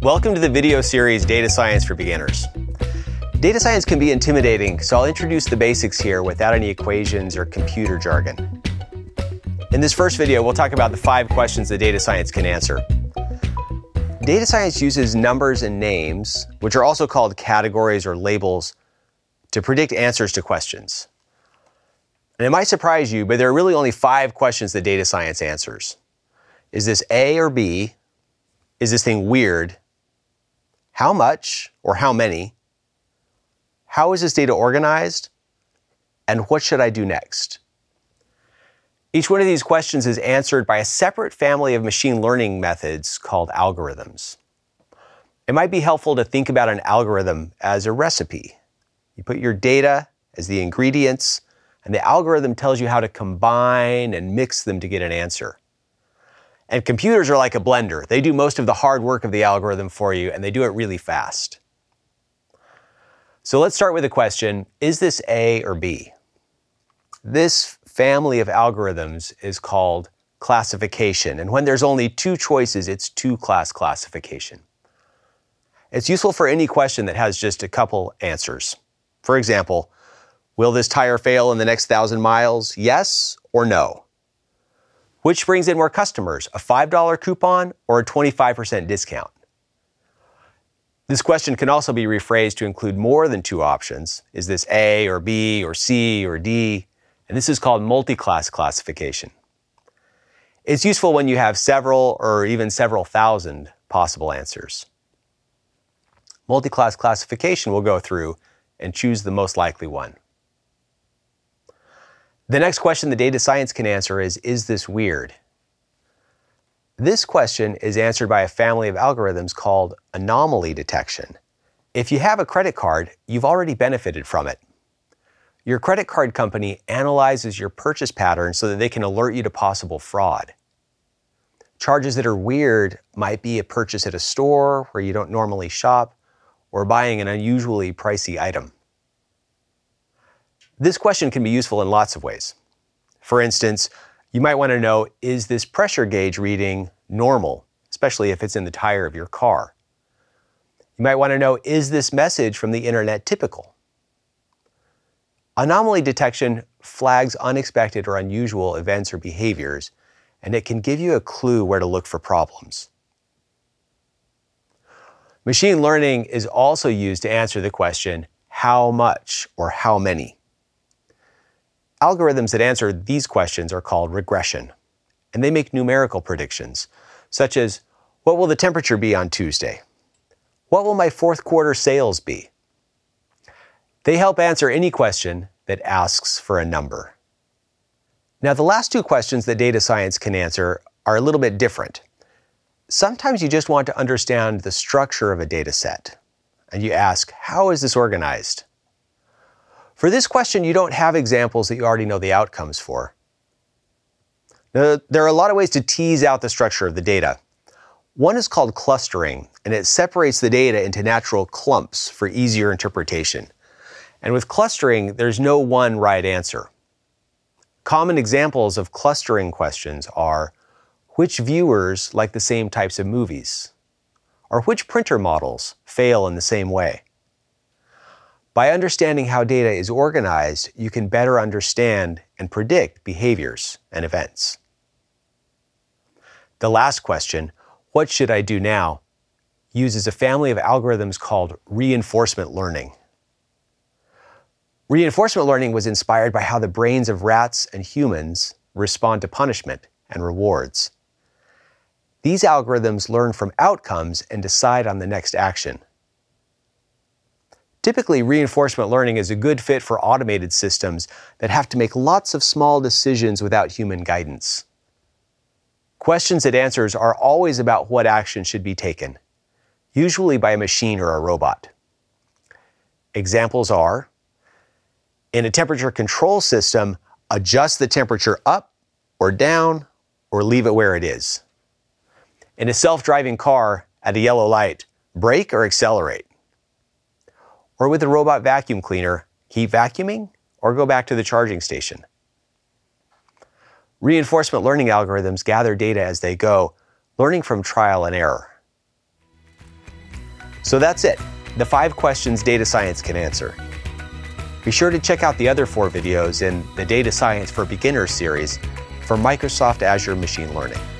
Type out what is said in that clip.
Welcome to the video series Data Science for Beginners. Data science can be intimidating, so I'll introduce the basics here without any equations or computer jargon. In this first video, we'll talk about the 5 questions that data science can answer. Data science uses numbers and names, which are also called categories or labels, to predict answers to questions. And it might surprise you, but there are really only 5 questions that data science answers. Is this A or B? Is this thing weird? How much or how many? How is this data organized? And what should I do next? Each one of these questions is answered by a separate family of machine learning methods called algorithms. It might be helpful to think about an algorithm as a recipe. You put your data as the ingredients, and the algorithm tells you how to combine and mix them to get an answer. And computers are like a blender. They do most of the hard work of the algorithm for you, and they do it really fast. So let's start with the question, is this A or B? This family of algorithms is called classification. And when there's only 2 choices, it's 2-class classification. It's useful for any question that has just a couple answers. For example, will this tire fail in the next 1,000 miles? Yes or no? Which brings in more customers, a $5 coupon or a 25% discount? This question can also be rephrased to include more than 2 options. Is this A or B or C or D? And this is called multi-class classification. It's useful when you have several or even several thousand possible answers. Multi-class classification will go through and choose the most likely one. The next question the data science can answer is this weird? This question is answered by a family of algorithms called anomaly detection. If you have a credit card, you've already benefited from it. Your credit card company analyzes your purchase pattern so that they can alert you to possible fraud. Charges that are weird might be a purchase at a store where you don't normally shop or buying an unusually pricey item. This question can be useful in lots of ways. For instance, you might want to know, is this pressure gauge reading normal, especially if it's in the tire of your car? You might want to know, is this message from the internet typical? Anomaly detection flags unexpected or unusual events or behaviors, and it can give you a clue where to look for problems. Machine learning is also used to answer the question, how much or how many? Algorithms that answer these questions are called regression, and they make numerical predictions, such as, what will the temperature be on Tuesday? What will my 4th quarter sales be? They help answer any question that asks for a number. Now, the last 2 questions that data science can answer are a little bit different. Sometimes you just want to understand the structure of a data set, and you ask, how is this organized? For this question, you don't have examples that you already know the outcomes for. Now, there are a lot of ways to tease out the structure of the data. One is called clustering, and it separates the data into natural clumps for easier interpretation. And with clustering, there's no one right answer. Common examples of clustering questions are, which viewers like the same types of movies? Or which printer models fail in the same way? By understanding how data is organized, you can better understand and predict behaviors and events. The last question, what should I do now, uses a family of algorithms called reinforcement learning. Reinforcement learning was inspired by how the brains of rats and humans respond to punishment and rewards. These algorithms learn from outcomes and decide on the next action. Typically, reinforcement learning is a good fit for automated systems that have to make lots of small decisions without human guidance. Questions it answers are always about what action should be taken, usually by a machine or a robot. Examples are, in a temperature control system, adjust the temperature up or down or leave it where it is. In a self-driving car, at a yellow light, brake or accelerate. Or with a robot vacuum cleaner, keep vacuuming or go back to the charging station. Reinforcement learning algorithms gather data as they go, learning from trial and error. So that's it, the 5 questions data science can answer. Be sure to check out the other 4 videos in the Data Science for Beginners series for Microsoft Azure Machine Learning.